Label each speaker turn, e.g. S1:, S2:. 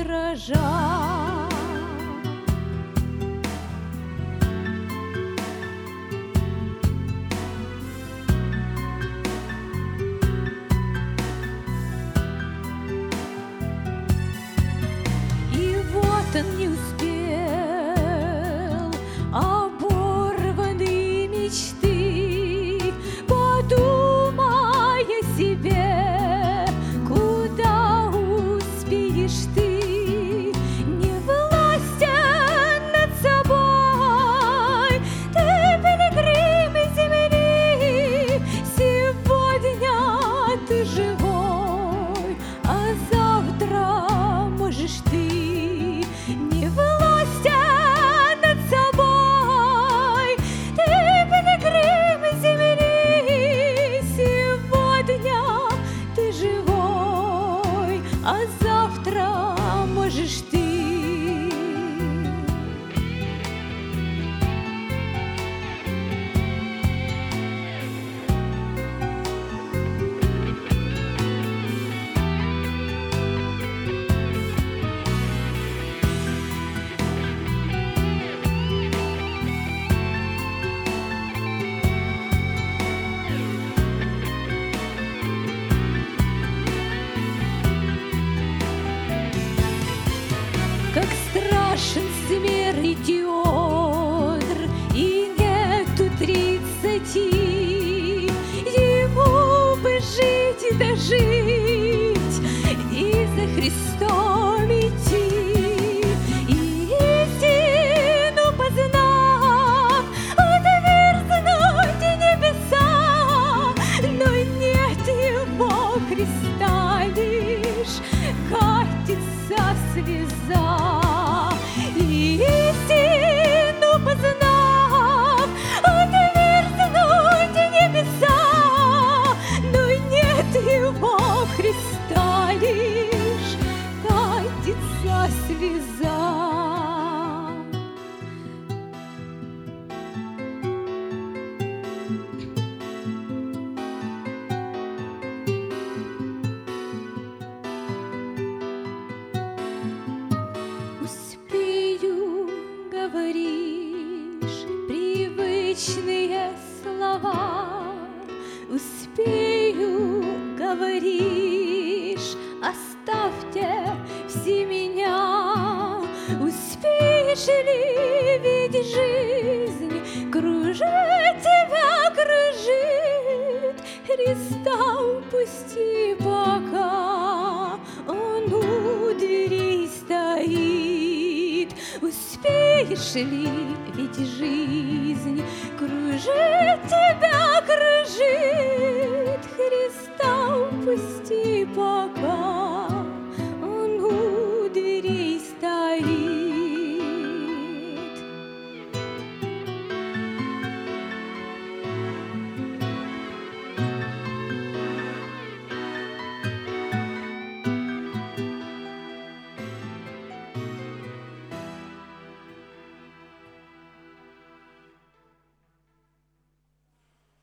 S1: завтра жаль. И вот он не успел, оборваны мечты, подумай о себе, куда успеешь ты, не властен над собой. Ты пилигрим земли, сегодня ты живой, а завтра можешь ты не властен над собой. Ты пилигрим земли, сегодня ты живой, а завтра можешь ты. Как страшен смерти Петр, и нету 30, ему бы жить и дожить, и за Христом идти, и истину познав, отверзнуть небеса, но нет его Христа, лишь катится слеза. И истину познав, отверзнуть небеса, но нет его Христа, лишь катится слеза. Успею, говоришь привычные слова, успею, говоришь, оставьте все меня. Успеешь ли, ведь жизнь кружит тебя, кружит, Христа упусти пока, он у дверей стоит. Успеешь ли, ведь жизнь кружит тебя, кружит, Христа упусти пока.